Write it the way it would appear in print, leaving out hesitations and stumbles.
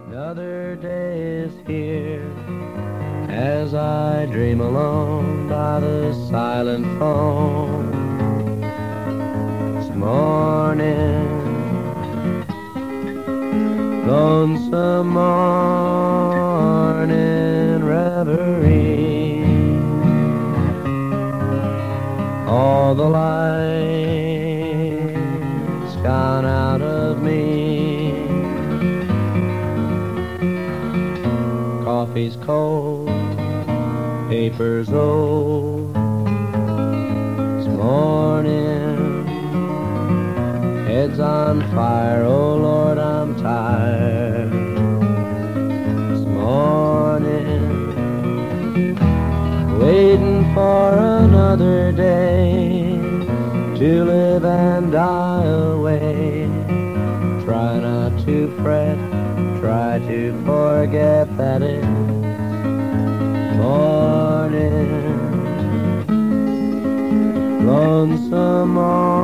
Another day is here as I dream alone by the silent phone. This morning, lonesome morning reverie. All the light's gone out of me. Coffee's cold, paper's old. This morning, head's on fire. Oh Lord, I'm tired. This morning, waiting for another day to live and die away. Try not to fret, try to forget that it's morning, lonesome morning.